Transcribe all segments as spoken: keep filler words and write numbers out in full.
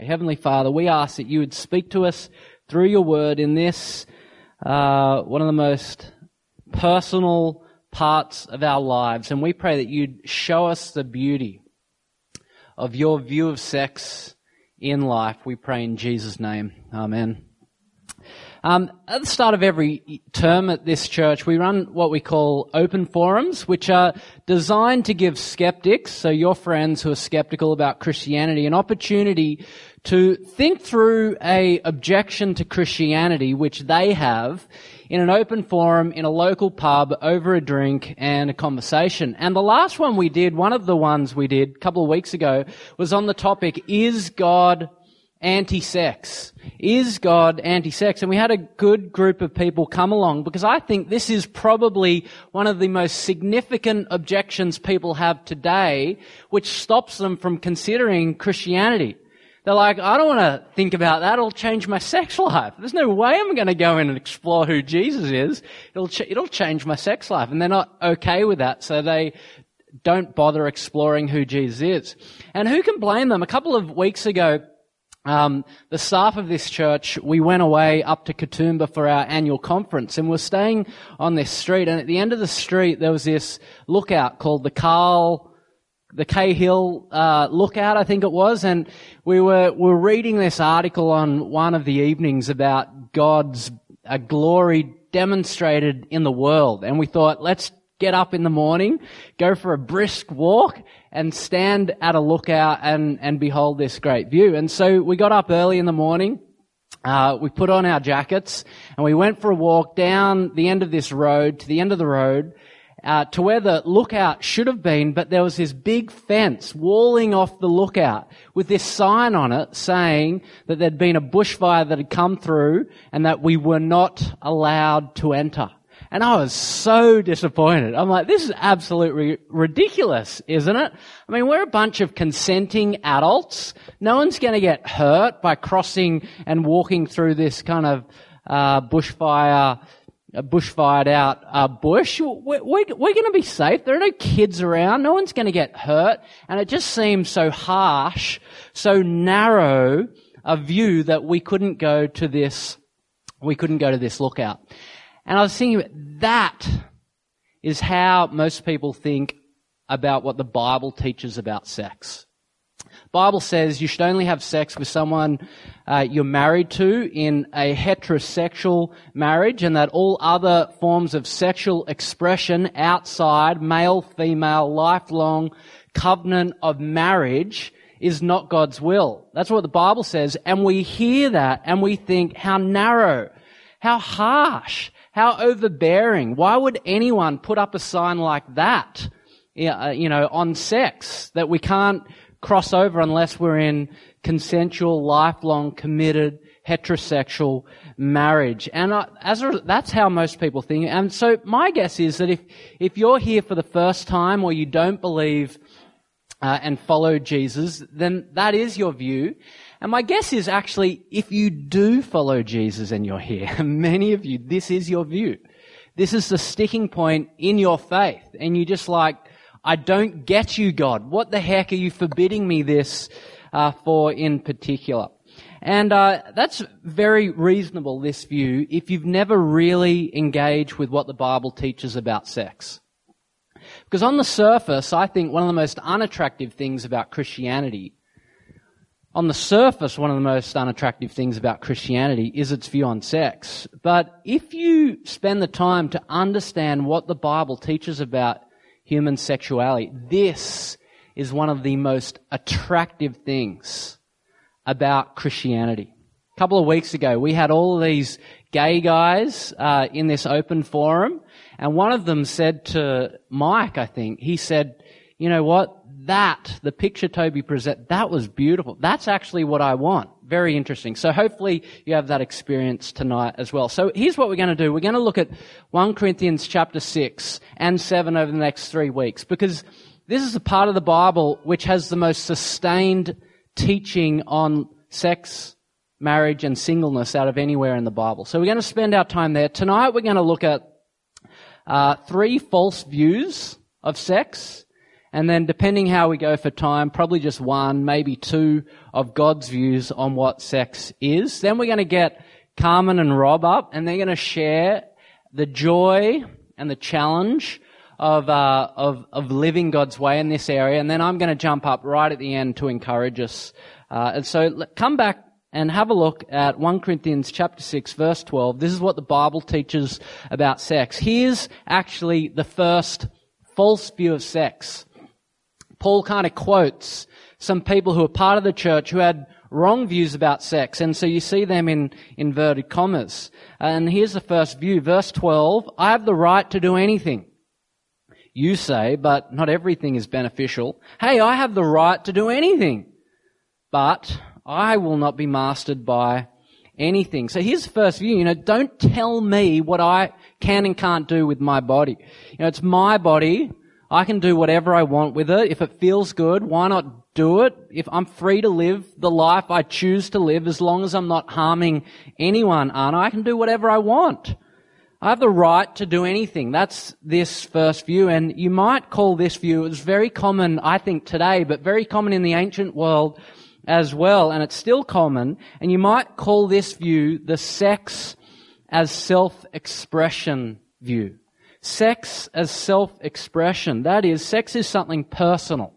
Heavenly Father, we ask that you would speak to us through your word in this, uh, one of the most personal parts of our lives. And we pray that you'd show us the beauty of your view of sex in life. We pray in Jesus' name. Amen. Um, at the start of every term at this church, we run what we call open forums, which are designed to give skeptics, so your friends who are skeptical about Christianity, an opportunity to think through a objection to Christianity which they have in an open forum in a local pub over a drink and a conversation. And the last one we did, one of the ones we did a couple of weeks ago, was on the topic, is God anti-sex? Is God anti-sex? And we had a good group of people come along because I think this is probably one of the most significant objections people have today, which stops them from considering Christianity. They're like, I don't want to think about that. It'll change my sex life. There's no way I'm going to go in and explore who Jesus is. It'll ch- it'll change my sex life. And they're not okay with that, so they don't bother exploring who Jesus is. And who can blame them? A couple of weeks ago, Um, the staff of this church, we went away up to Katoomba for our annual conference, and we're staying on this street, and at the end of the street there was this lookout called the Carl, the Cahill, uh, lookout, I think it was, and we were, we were reading this article on one of the evenings about God's uh, glory demonstrated in the world, and we thought, let's get up in the morning, go for a brisk walk, and stand at a lookout and, and behold this great view. And so we got up early in the morning, uh, we put on our jackets, and we went for a walk down the end of this road, to the end of the road, uh, to where the lookout should have been, but there was this big fence walling off the lookout with this sign on it saying that there'd been a bushfire that had come through and that we were not allowed to enter. And I was so disappointed. I'm like, this is absolutely ridiculous, isn't it? I mean, we're a bunch of consenting adults. No one's going to get hurt by crossing and walking through this kind of uh bushfire, uh, bushfired out uh, bush. We're, we're, we're going to be safe. There are no kids around. No one's going to get hurt. And it just seems so harsh, so narrow a view that we couldn't go to this, we couldn't go to this lookout. And I was thinking, that is how most people think about what the Bible teaches about sex. The Bible says you should only have sex with someone uh, you're married to in a heterosexual marriage, and that all other forms of sexual expression outside male-female lifelong covenant of marriage is not God's will. That's what the Bible says, and we hear that and we think, how narrow, how harsh, how overbearing. Why would anyone put up a sign like that, you know, on sex, that we can't cross over unless we're in consensual, lifelong, committed, heterosexual marriage? And as a, that's how most people think. And so my guess is that if, if you're here for the first time or you don't believe uh, and follow Jesus, then that is your view. And my guess is actually, if you do follow Jesus and you're here, many of you, this is your view. This is the sticking point in your faith. And you're just like, I don't get you, God. What the heck are you forbidding me this uh, for in particular? And uh, that's very reasonable, this view, if you've never really engaged with what the Bible teaches about sex. Because on the surface, I think one of the most unattractive things about Christianity On the surface, one of the most unattractive things about Christianity is its view on sex. But if you spend the time to understand what the Bible teaches about human sexuality, this is one of the most attractive things about Christianity. A couple of weeks ago, we had all of these gay guys uh, in this open forum, and one of them said to Mike, I think, he said, you know what? That, the picture Toby present, that was beautiful. That's actually what I want. Very interesting. So hopefully you have that experience tonight as well. So here's what we're going to do. We're going to look at First Corinthians chapter six and seven over the next three weeks, because this is a part of the Bible which has the most sustained teaching on sex, marriage, and singleness out of anywhere in the Bible. So we're going to spend our time there. Tonight we're going to look at uh, three false views of sex. And then depending how we go for time, probably just one, maybe two of God's views on what sex is. Then we're going to get Carmen and Rob up, and they're going to share the joy and the challenge of, uh, of, of living God's way in this area. And then I'm going to jump up right at the end to encourage us. Uh, and so come back and have a look at First Corinthians chapter six, verse twelve. This is what the Bible teaches about sex. Here's actually the first false view of sex. Paul kind of quotes some people who are part of the church who had wrong views about sex. And so you see them in inverted commas. And here's the first view, verse twelve. I have the right to do anything. You say, but not everything is beneficial. Hey, I have the right to do anything, but I will not be mastered by anything. So here's the first view. You know, don't tell me what I can and can't do with my body. You know, it's my body. I can do whatever I want with it. If it feels good, why not do it? If I'm free to live the life I choose to live, as long as I'm not harming anyone, aren't I? I can do whatever I want. I have the right to do anything. That's this first view. And you might call this view, it's very common, I think, today, but very common in the ancient world as well. And it's still common. And you might call this view the sex as self-expression view. Sex as self-expression. That is, sex is something personal.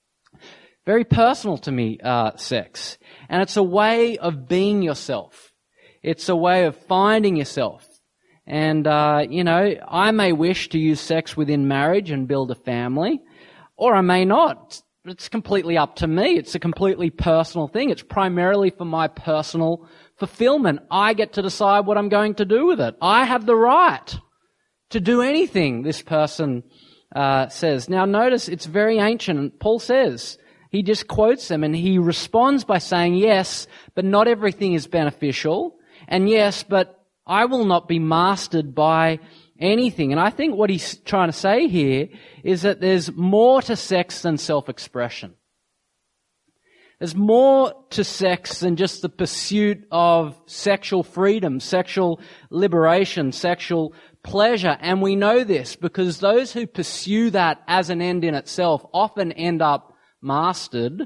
Very personal to me, uh, sex. And it's a way of being yourself. It's a way of finding yourself. And, uh, you know, I may wish to use sex within marriage and build a family, or I may not. It's completely up to me. It's a completely personal thing. It's primarily for my personal fulfillment. I get to decide what I'm going to do with it. I have the right to do anything, this person uh, says. Now notice it's very ancient. Paul says, he just quotes them and he responds by saying, yes, but not everything is beneficial. And yes, but I will not be mastered by anything. And I think what he's trying to say here is that there's more to sex than self-expression. There's more to sex than just the pursuit of sexual freedom, sexual liberation, sexual pleasure. And we know this because those who pursue that as an end in itself often end up mastered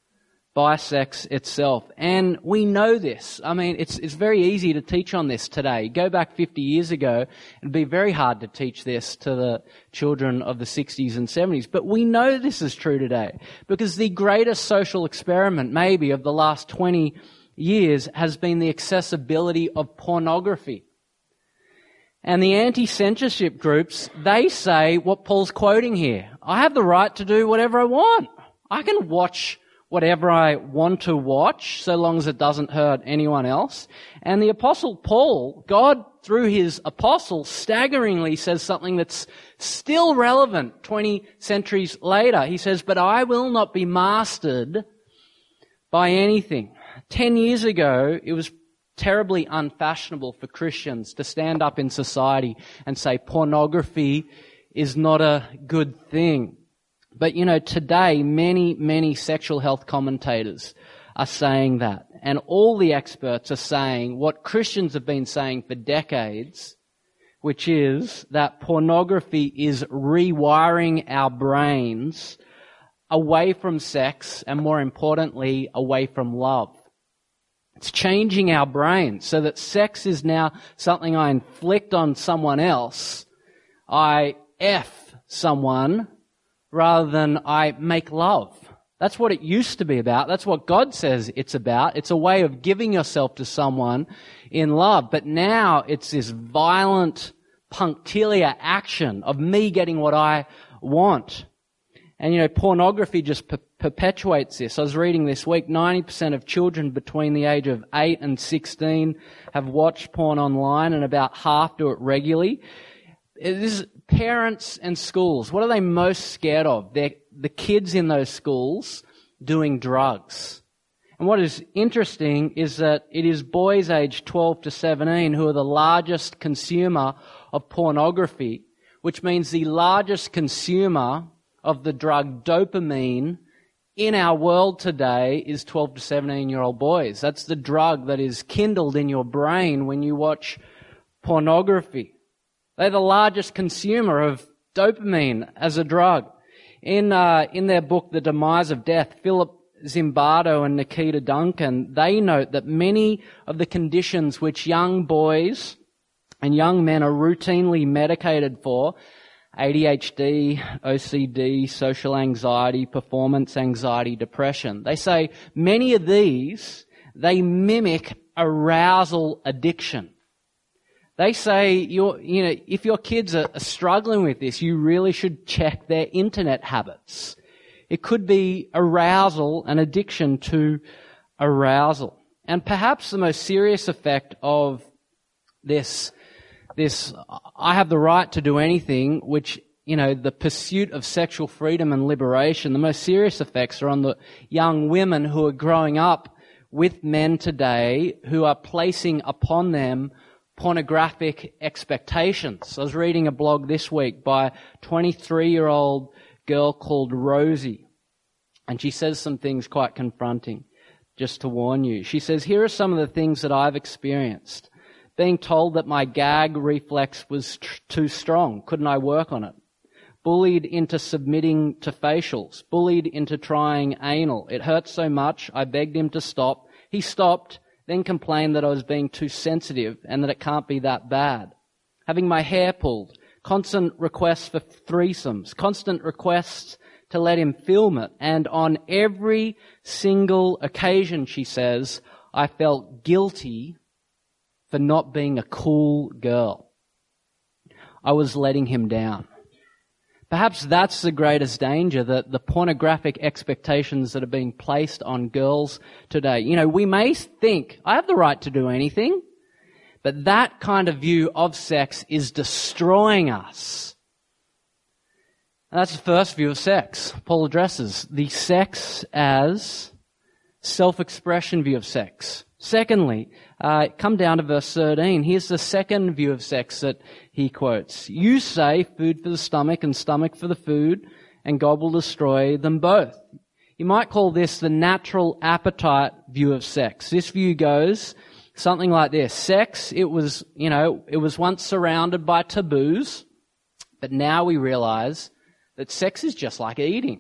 by sex itself. And we know this. I mean, it's it's very easy to teach on this today. Go back fifty years ago, it'd be very hard to teach this to the children of the sixties and seventies. But we know this is true today because the greatest social experiment maybe of the last twenty years has been the accessibility of pornography. And the anti-censorship groups, they say what Paul's quoting here. I have the right to do whatever I want. I can watch whatever I want to watch, so long as it doesn't hurt anyone else. And the Apostle Paul, God, through his apostle, staggeringly says something that's still relevant twenty centuries later. He says, but I will not be mastered by anything. Ten years ago, it was terribly unfashionable for Christians to stand up in society and say pornography is not a good thing. But, you know, today, many, many sexual health commentators are saying that. And all the experts are saying what Christians have been saying for decades, which is that pornography is rewiring our brains away from sex and, more importantly, away from love. It's changing our brains so that sex is now something I inflict on someone else. I F someone rather than I make love. That's what it used to be about. That's what God says it's about. It's a way of giving yourself to someone in love. But now it's this violent, punctiliar action of me getting what I want. And, you know, pornography just per- perpetuates this. I was reading this week, ninety percent of children between the age of eight and sixteen have watched porn online, and about half do it regularly. It is parents and schools. What are they most scared of? They're the kids in those schools doing drugs. And what is interesting is that it is boys aged twelve to seventeen who are the largest consumer of pornography, which means the largest consumer of the drug dopamine in our world today is twelve to seventeen-year-old boys. That's the drug that is kindled in your brain when you watch pornography. They're the largest consumer of dopamine as a drug In uh, in their book, The Demise of Death, Philip Zimbardo and Nikita Duncan, they note that many of the conditions which young boys and young men are routinely medicated for, A D H D, O C D, social anxiety, performance anxiety, depression, they say many of these, they mimic arousal addiction. They say, you're, you know, if your kids are, are struggling with this, you really should check their internet habits. It could be arousal, an addiction to arousal. And perhaps the most serious effect of this, this, I have the right to do anything, which, you know, the pursuit of sexual freedom and liberation, the most serious effects are on the young women who are growing up with men today who are placing upon them pornographic expectations. I was reading a blog this week by a twenty-three-year-old girl called Rosie, and she says some things quite confronting, just to warn you. She says, here are some of the things that I've experienced. Being told that my gag reflex was tr- too strong. Couldn't I work on it? Bullied into submitting to facials. Bullied into trying anal. It hurt so much, I begged him to stop. He stopped, then complained that I was being too sensitive and that it can't be that bad. Having my hair pulled. Constant requests for threesomes. Constant requests to let him film it. And on every single occasion, she says, I felt guilty for not being a cool girl. I was letting him down. Perhaps that's the greatest danger, that the pornographic expectations that are being placed on girls today. You know, we may think, I have the right to do anything, but that kind of view of sex is destroying us. And that's the first view of sex. Paul addresses the sex as self-expression view of sex. Secondly, uh, come down to verse thirteen. Here's the second view of sex that he quotes. You say food for the stomach and stomach for the food, and God will destroy them both. You might call this the natural appetite view of sex. This view goes something like this. Sex, it was, you know, it was once surrounded by taboos, but now we realize that sex is just like eating.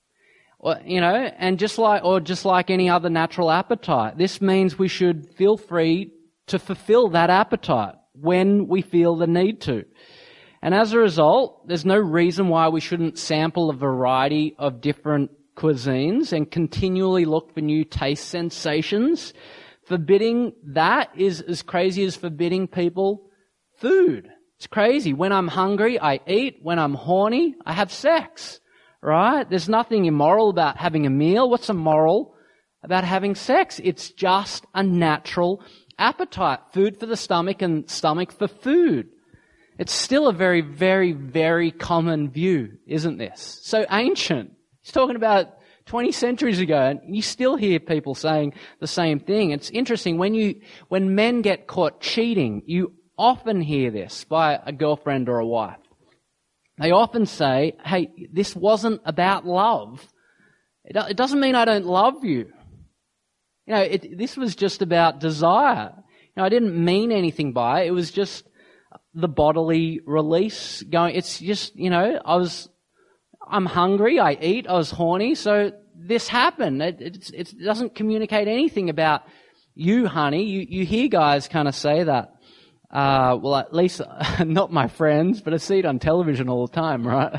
Or, you know, and just like, or just like any other natural appetite. This means we should feel free to fulfill that appetite when we feel the need to. And as a result, there's no reason why we shouldn't sample a variety of different cuisines and continually look for new taste sensations. Forbidding that is as crazy as forbidding people food. It's crazy. When I'm hungry, I eat. When I'm horny, I have sex. Right? There's nothing immoral about having a meal. What's immoral about having sex? It's just a natural appetite. Food for the stomach and stomach for food. It's still a very, very, very common view, isn't this? So ancient. He's talking about twenty centuries ago, and you still hear people saying the same thing. It's interesting. When you, when men get caught cheating, you often hear this by a girlfriend or a wife. They often say, hey, this wasn't about love. It doesn't mean I don't love you. You know, it, this was just about desire. You know, I didn't mean anything by it. It was just the bodily release going. It's just, you know, I was, I'm hungry, I eat, I was horny, so this happened. It, it, it doesn't communicate anything about you, honey. You, you hear guys kind of say that. Uh, well, at least not my friends, but I see it on television all the time, right?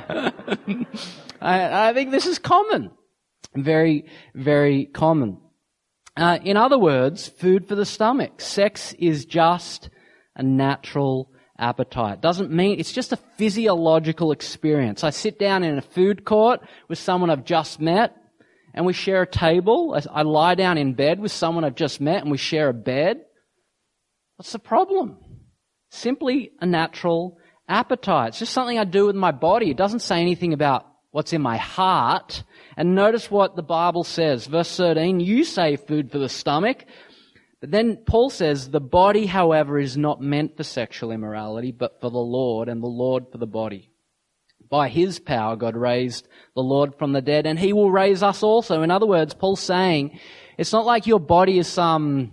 I, I think this is common. Very, very common. Uh, in other words, food for the stomach. Sex is just a natural appetite. Doesn't mean, it's just a physiological experience. I sit down in a food court with someone I've just met, and we share a table. I, I lie down in bed with someone I've just met, and we share a bed. What's the problem? Simply a natural appetite. It's just something I do with my body. It doesn't say anything about what's in my heart. And notice what the Bible says. Verse thirteen, you say food for the stomach. But then Paul says, the body, however, is not meant for sexual immorality, but for the Lord, and the Lord for the body. By His power, God raised the Lord from the dead, and He will raise us also. In other words, Paul's saying, it's not like your body is some,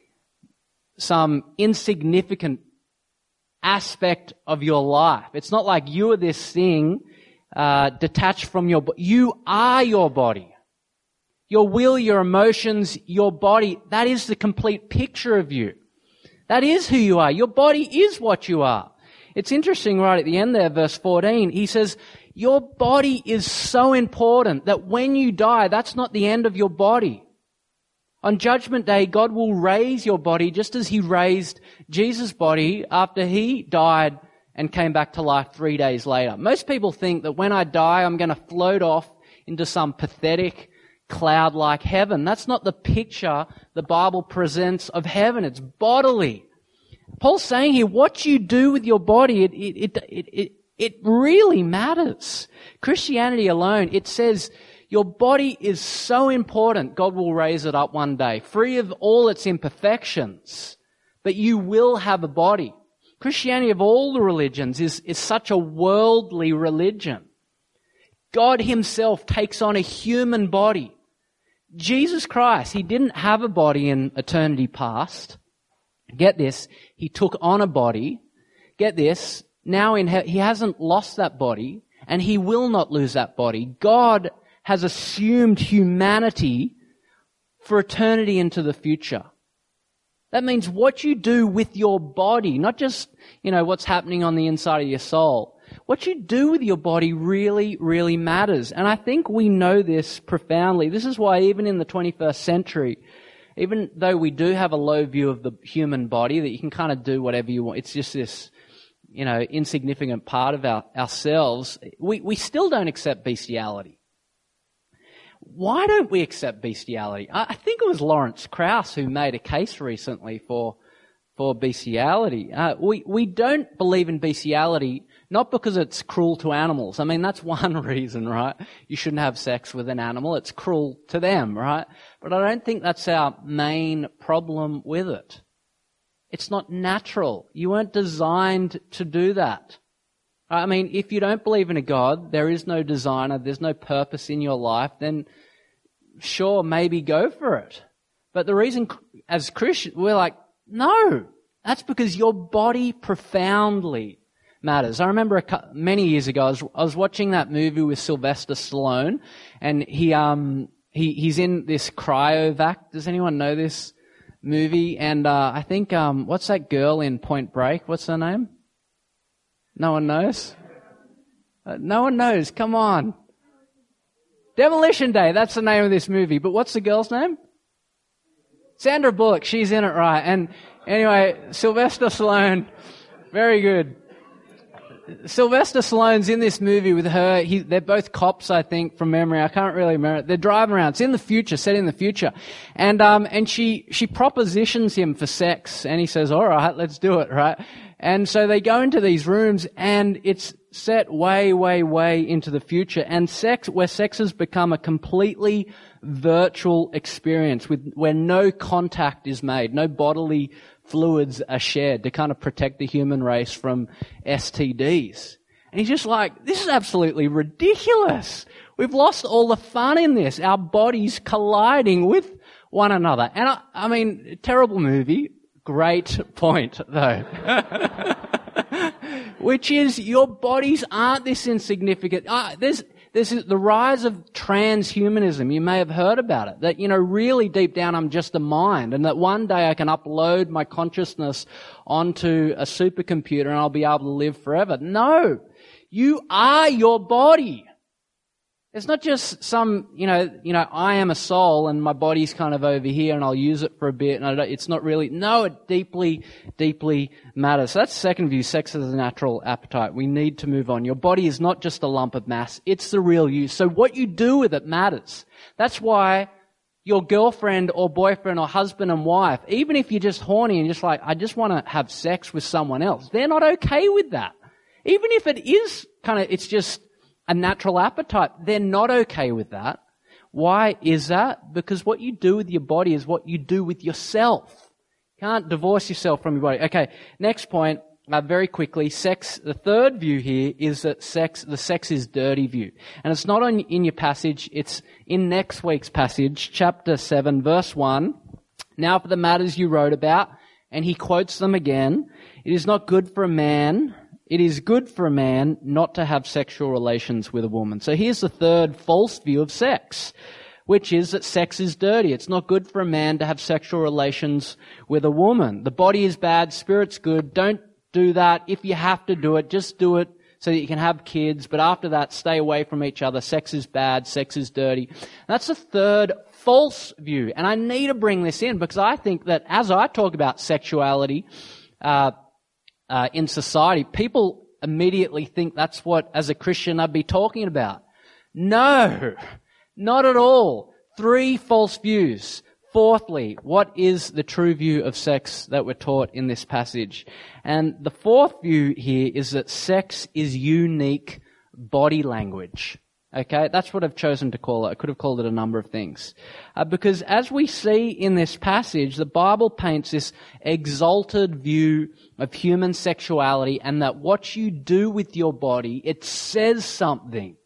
some insignificant aspect of your life. It's not like you are this thing uh, detached from your body. You are your body. Your will, your emotions, your body, that is the complete picture of you. That is who you are. Your body is what you are. It's interesting right at the end there, verse fourteen, he says, your body is so important that when you die, that's not the end of your body. On Judgment Day, God will raise your body just as He raised Jesus' body after He died and came back to life three days later. Most people think that when I die, I'm going to float off into some pathetic cloud-like heaven. That's not the picture the Bible presents of heaven. It's bodily. Paul's saying here, what you do with your body, it, it, it, it, it It really matters. Christianity alone, it says your body is so important, God will raise it up one day, free of all its imperfections, but you will have a body. Christianity of all the religions is, is such a worldly religion. God Himself takes on a human body. Jesus Christ, He didn't have a body in eternity past. Get this, He took on a body. Get this, now in he, he hasn't lost that body, and He will not lose that body. God has assumed humanity for eternity into the future. That means what you do with your body, not just, you know, what's happening on the inside of your soul. What you do with your body really, really matters. And I think we know this profoundly. This is why even in the twenty-first century, even though we do have a low view of the human body, that you can kind of do whatever you want, it's just this, you know, insignificant part of our, ourselves, we, we still don't accept bestiality. Why don't we accept bestiality? I, I think it was Lawrence Krauss who made a case recently for for bestiality. Uh, we, we don't believe in bestiality not because it's cruel to animals. I mean, that's one reason, right? You shouldn't have sex with an animal. It's cruel to them, right? But I don't think that's our main problem with it. It's not natural. You weren't designed to do that. I mean, if you don't believe in a God, there is no designer, there's no purpose in your life, then sure, maybe go for it. But the reason, as Christians, we're like, no, that's because your body profoundly matters. I remember a, many years ago, I was, I was watching that movie with Sylvester Stallone, and he um he he's in this cryovac. Does anyone know this movie? And uh, I think um what's that girl in Point Break? What's her name? No one knows? Uh, no one knows. Come on. Demolition Day. That's the name of this movie. But what's the girl's name? Sandra Bullock. She's in it, right. And anyway, Sylvester Stallone. Very good. Sylvester Stallone's in this movie with her. He, they're both cops, I think, from memory. I can't really remember. They're driving around. It's in the future, set in the future. And, um, and she, she propositions him for sex. And he says, all right, let's do it, right? And so they go into these rooms, and it's set way, way, way into the future. And sex, where sex has become a completely virtual experience with, where no contact is made, no bodily fluids are shared to kind of protect the human race from S T Ds. And he's just like, this is absolutely ridiculous. We've lost all the fun in this. Our bodies colliding with one another. And I, I mean, terrible movie. Great point, though. Which is, your bodies aren't this insignificant. Uh, there's, there's the rise of transhumanism. You may have heard about it. That, you know, really deep down I'm just a mind, and that one day I can upload my consciousness onto a supercomputer and I'll be able to live forever. No. You are your body. It's not just some, you know, you know, I am a soul and my body's kind of over here and I'll use it for a bit, and I don't, it's not really, no, it deeply, deeply matters. So that's the second view, sex is a natural appetite. We need to move on. Your body is not just a lump of mass, it's the real you. So what you do with it matters. That's why your girlfriend or boyfriend or husband and wife, even if you're just horny and just like, I just want to have sex with someone else, they're not okay with that. Even if it is kind of, it's just a natural appetite, they're not okay with that. Why is that? Because what you do with your body is what you do with yourself. You can't divorce yourself from your body. Okay, next point, uh, very quickly, sex, the third view here is that sex, the sex is dirty view. And it's not on, in your passage, it's in next week's passage, chapter seven, verse one. Now for the matters you wrote about, and he quotes them again. It is not good for a man It is good for a man not to have sexual relations with a woman. So here's the third false view of sex, which is that sex is dirty. It's not good for a man to have sexual relations with a woman. The body is bad, spirit's good. Don't do that. If you have to do it, just do it so that you can have kids. But after that, stay away from each other. Sex is bad. Sex is dirty. That's the third false view. And I need to bring this in because I think that as I talk about sexuality uh, uh, in society, people immediately think that's what, as a Christian, I'd be talking about. No, not at all. Three false views. Fourthly, what is the true view of sex that we're taught in this passage? And the fourth view here is that sex is unique body language. Okay, that's what I've chosen to call it. I could have called it a number of things. Uh, because as we see in this passage, the Bible paints this exalted view of human sexuality and that what you do with your body, it says something.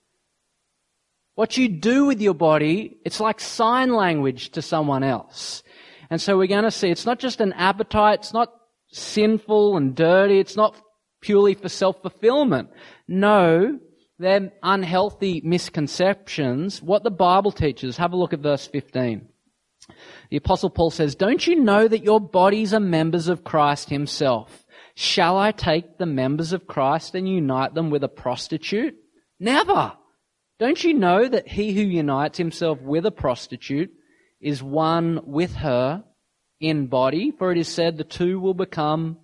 What you do with your body, it's like sign language to someone else. And so we're going to see it's not just an appetite, it's not sinful and dirty, it's not purely for self-fulfillment. No, they're unhealthy misconceptions. What the Bible teaches, have a look at verse fifteen. The Apostle Paul says, "Don't you know that your bodies are members of Christ himself? Shall I take the members of Christ and unite them with a prostitute? Never! Don't you know that he who unites himself with a prostitute is one with her in body? For it is said the two will become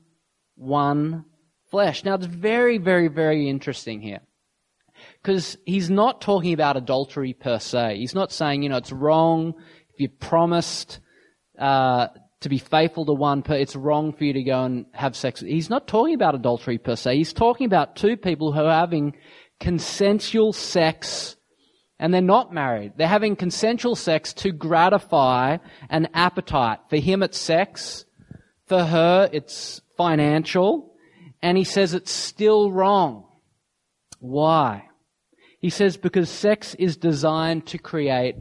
one flesh." Now it's very, very, very interesting here. Because he's not talking about adultery per se. He's not saying, you know, it's wrong if you promised uh, to be faithful to one, per- it's wrong for you to go and have sex. He's not talking about adultery per se. He's talking about two people who are having consensual sex, and they're not married. They're having consensual sex to gratify an appetite. For him, it's sex. For her, it's financial. And he says it's still wrong. Why? He says because sex is designed to create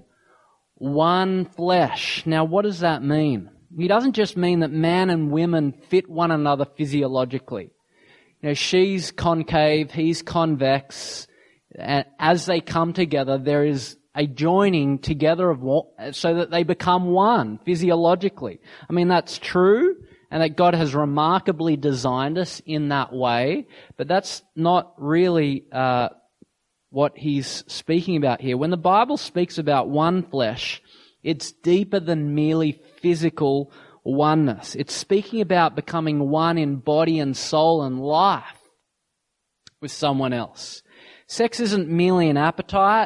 one flesh. Now, what does that mean? He doesn't just mean that man and women fit one another physiologically. You know, she's concave, he's convex, and as they come together, there is a joining together of what, so that they become one physiologically. I mean, that's true, and that God has remarkably designed us in that way, but that's not really uh, what he's speaking about here. When the Bible speaks about one flesh, it's deeper than merely physical oneness. It's speaking about becoming one in body and soul and life with someone else. Sex isn't merely an appetite.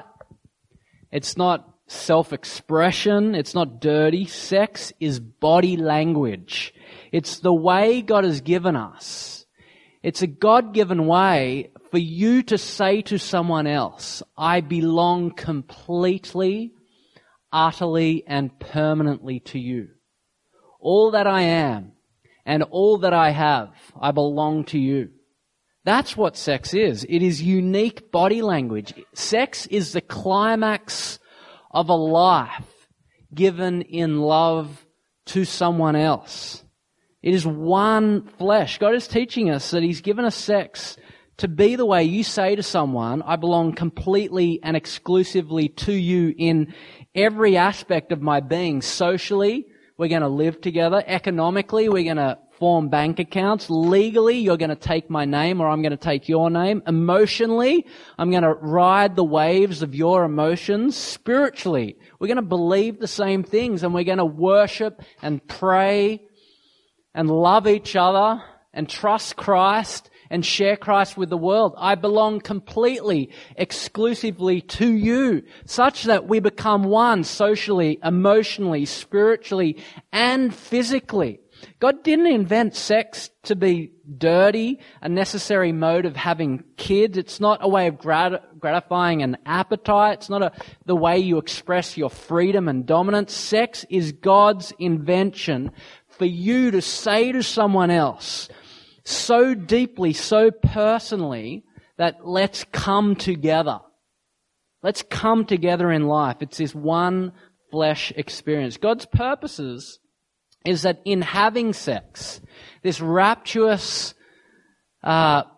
It's not self-expression. It's not dirty. Sex is body language. It's the way God has given us. It's a God-given way for you to say to someone else, I belong completely, utterly, and permanently to you. All that I am and all that I have, I belong to you. That's what sex is. It is unique body language. Sex is the climax of a life given in love to someone else. It is one flesh. God is teaching us that He's given us sex to be the way you say to someone, I belong completely and exclusively to you in every aspect of my being. Socially, we're going to live together. Economically, we're going to form bank accounts. Legally, you're going to take my name or I'm going to take your name. Emotionally, I'm going to ride the waves of your emotions. Spiritually, we're going to believe the same things and we're going to worship and pray and love each other and trust Christ and share Christ with the world. I belong completely, exclusively to you, such that we become one socially, emotionally, spiritually, and physically. God didn't invent sex to be dirty, a necessary mode of having kids. It's not a way of grat- gratifying an appetite. It's not a, the way you express your freedom and dominance. Sex is God's invention for you to say to someone else so deeply, so personally, that let's come together. Let's come together in life. It's this one flesh experience. God's purposes is that in having sex, this rapturous uh,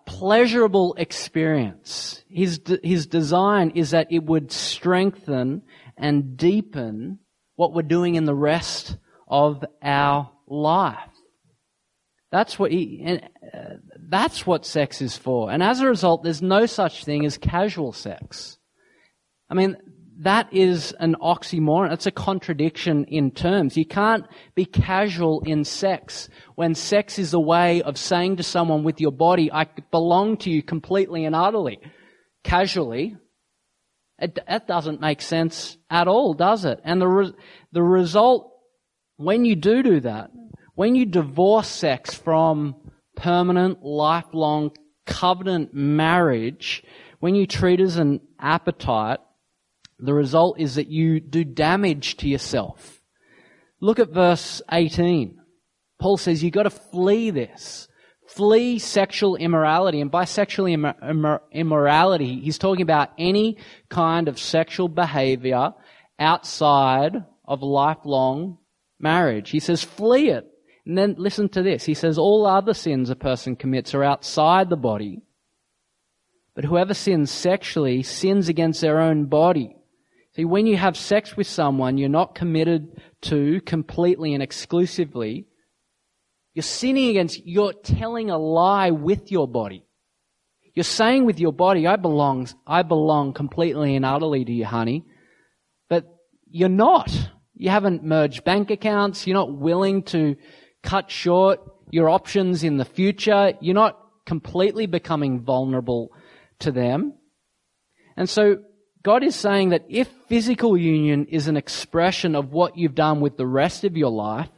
pleasurable experience. His, his design is that it would strengthen and deepen what we're doing in the rest of our life. That's what he, and, uh, that's what sex is for. And as a result, there's no such thing as casual sex. I mean, that is an oxymoron. It's a contradiction in terms. You can't be casual in sex when sex is a way of saying to someone with your body, I belong to you completely and utterly. Casually. It, that doesn't make sense at all, does it? And the re, the result, when you do do that, when you divorce sex from permanent, lifelong, covenant marriage, when you treat it as an appetite, the result is that you do damage to yourself. Look at verse eighteen. Paul says you've got to flee this. Flee sexual immorality. And by sexual immor- immor- immorality, he's talking about any kind of sexual behavior outside of lifelong marriage. He says flee it. And then listen to this. He says all other sins a person commits are outside the body. But whoever sins sexually sins against their own body. See, when you have sex with someone you're not committed to completely and exclusively, you're sinning against, you're telling a lie with your body. You're saying with your body, I belong, I belong completely and utterly to you, honey. But you're not. You haven't merged bank accounts. You're not willing to cut short your options in the future. You're not completely becoming vulnerable to them. And so God is saying that if physical union is an expression of what you've done with the rest of your life,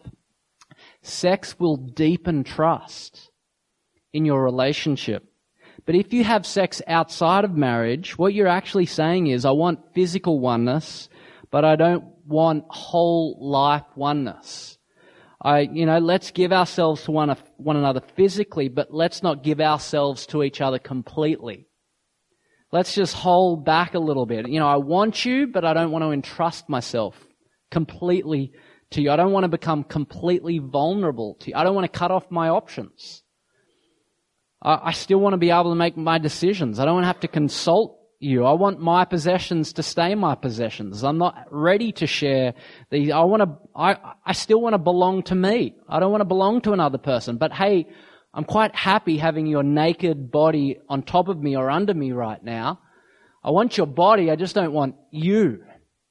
sex will deepen trust in your relationship. But if you have sex outside of marriage, what you're actually saying is, I want physical oneness, but I don't want whole life oneness. I, you know, let's give ourselves to one, one another physically, but let's not give ourselves to each other completely. Let's just hold back a little bit. You know, I want you, but I don't want to entrust myself completely to you. I don't want to become completely vulnerable to you. I don't want to cut off my options. I, I still want to be able to make my decisions. I don't want to have to consult you. I want my possessions to stay my possessions. I'm not ready to share these. I want to, I, I still want to belong to me. I don't want to belong to another person. But hey, I'm quite happy having your naked body on top of me or under me right now. I want your body, I just don't want you.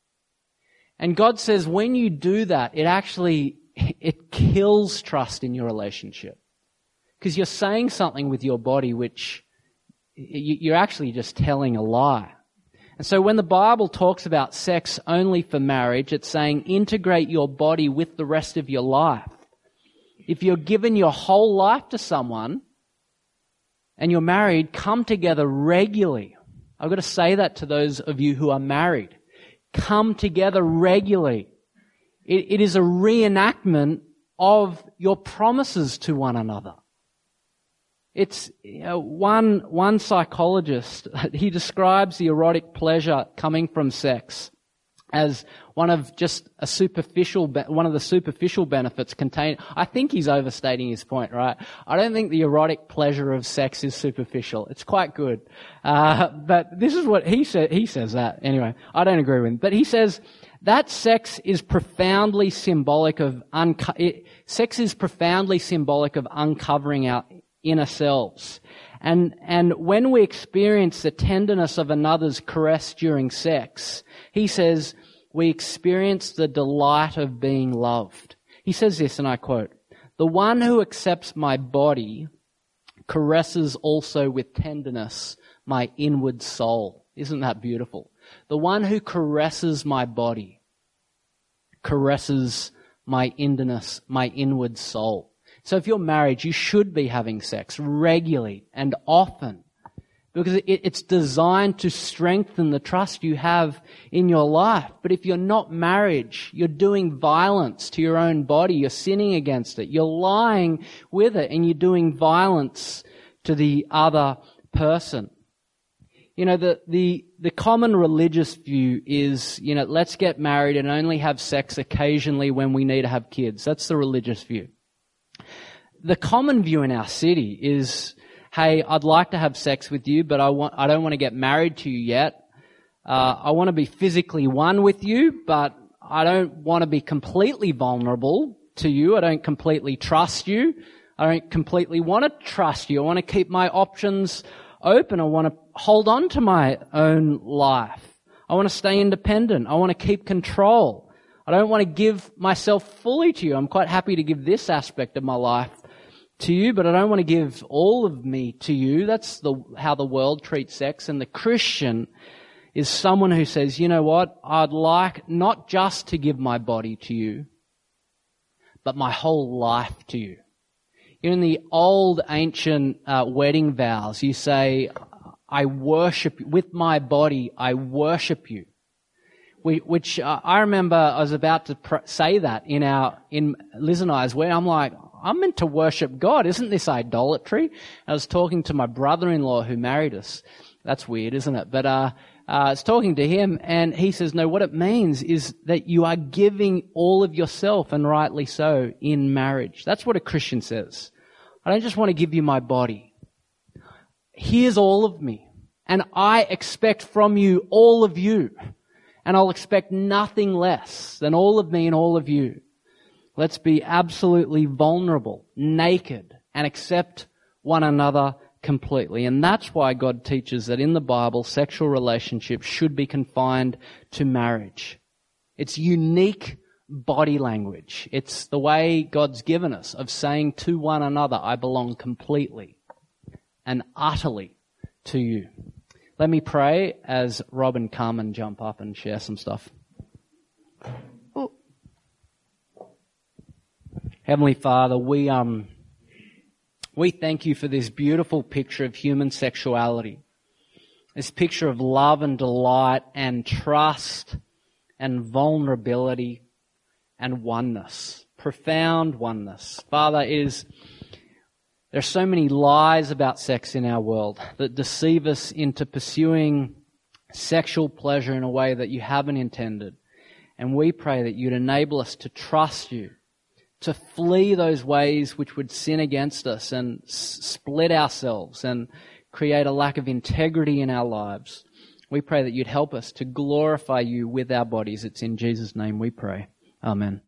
And God says when you do that, it actually, it kills trust in your relationship. Because you're saying something with your body which you're actually just telling a lie. And so when the Bible talks about sex only for marriage, it's saying integrate your body with the rest of your life. If you're given your whole life to someone and you're married, come together regularly. I've got to say that to those of you who are married. Come together regularly. It, it is a reenactment of your promises to one another. It's you know, one one psychologist, he describes the erotic pleasure coming from sex as one of just a superficial, one of the superficial benefits contained. I think he's overstating his point, right? I don't think the erotic pleasure of sex is superficial. It's quite good. Uh, but this is what he said, he says that. Anyway, I don't agree with him. But he says that sex is profoundly symbolic of, unco- it, sex is profoundly symbolic of uncovering our inner selves. And, and when we experience the tenderness of another's caress during sex, he says, we experience the delight of being loved. He says this, and I quote, "The one who accepts my body caresses also with tenderness my inward soul." Isn't that beautiful? The one who caresses my body caresses my inderness, my inward soul. So if you're married, you should be having sex regularly and often, because it, it's designed to strengthen the trust you have in your life. But if you're not married, you're doing violence to your own body. You're sinning against it. You're lying with it, and you're doing violence to the other person. You know, the, the, the common religious view is, you know, let's get married and only have sex occasionally when we need to have kids. That's the religious view. The common view in our city is, hey, I'd like to have sex with you, but I want, I don't want to get married to you yet. Uh, I want to be physically one with you, but I don't want to be completely vulnerable to you. I don't completely trust you. I don't completely want to trust you. I want to keep my options open. I want to hold on to my own life. I want to stay independent. I want to keep control. I don't want to give myself fully to you. I'm quite happy to give this aspect of my life to you, but I don't want to give all of me to you. That's the how the world treats sex. And the Christian is someone who says, you know what? I'd like not just to give my body to you, but my whole life to you. In the old ancient uh, wedding vows, you say, I worship you. With my body, I worship you. We, which uh, I remember I was about to pr- say that in our, in Liz and I's wedding. I'm like, I'm meant to worship God. Isn't this idolatry? I was talking to my brother-in-law who married us. That's weird, isn't it? But, uh, Uh, I was talking to him, and he says, no, what it means is that you are giving all of yourself, and rightly so, in marriage. That's what a Christian says. I don't just want to give you my body. Here's all of me, and I expect from you all of you, and I'll expect nothing less than all of me and all of you. Let's be absolutely vulnerable, naked, and accept one another completely. And that's why God teaches that in the Bible, sexual relationships should be confined to marriage. It's unique body language. It's the way God's given us of saying to one another, I belong completely and utterly to you. Let me pray as Rob and Carmen jump up and share some stuff. Ooh. Heavenly Father, we um we thank you for this beautiful picture of human sexuality. This picture of love and delight and trust and vulnerability and oneness. Profound oneness. Father, it is there are so many lies about sex in our world that deceive us into pursuing sexual pleasure in a way that you haven't intended. And we pray that you'd enable us to trust you, to flee those ways which would sin against us and s- split ourselves and create a lack of integrity in our lives. We pray that you'd help us to glorify you with our bodies. It's in Jesus' name we pray. Amen.